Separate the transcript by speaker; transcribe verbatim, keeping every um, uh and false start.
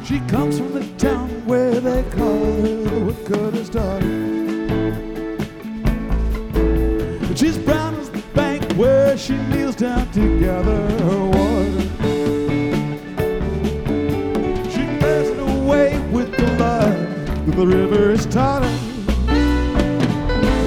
Speaker 1: She comes from the town where they call her the woodcutter's daughter. She's brown as the bank where she kneels down to gather her water. She bears it away with the light that the river is taught her.